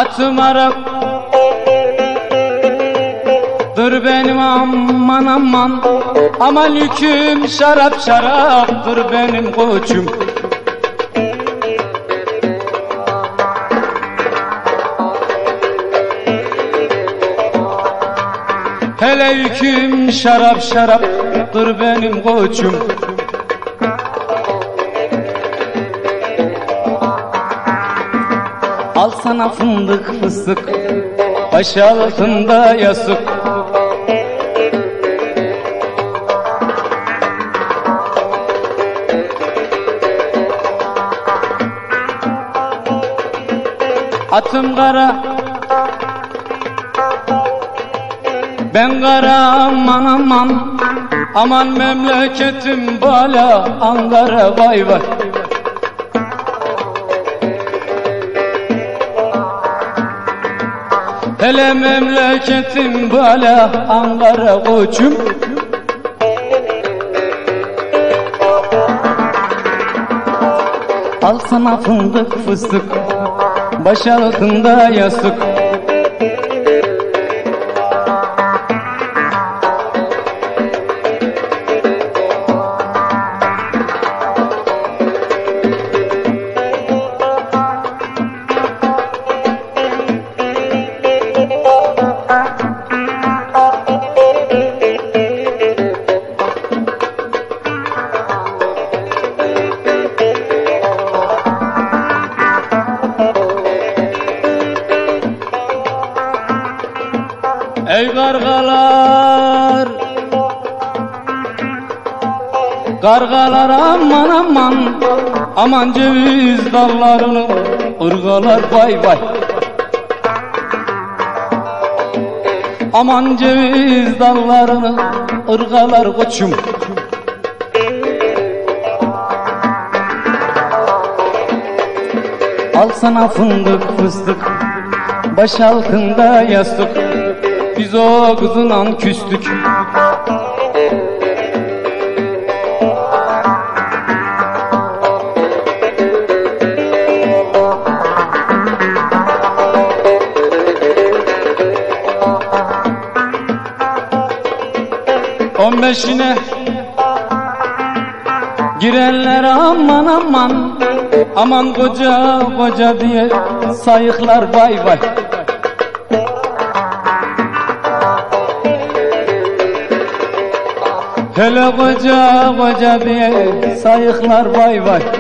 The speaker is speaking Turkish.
Atım Dur benim aman aman, aman yüküm şarap şaraptır benim koçum. Hele yüküm şarap şaraptır benim koçum. Al sana fındık fıstık, baş altında yasık. Atım kara, ben kara aman aman, aman memleketim bala Ankara vay vay. Hele memleketim bala Ankara koçum. Al sana fındık fıstık, baş altında yastık. Ey kargalar, kargalar aman aman, aman ceviz dallarını ırgalar vay vay. Aman ceviz dallarını ırgalar koçum. Al sana fındık fıstık, baş altında yastık. Biz o kızınla küstük. On beşine girenler aman aman, aman koca koca diye sayıklar vay vay. Hele koca koca diye sayıklar vay vay.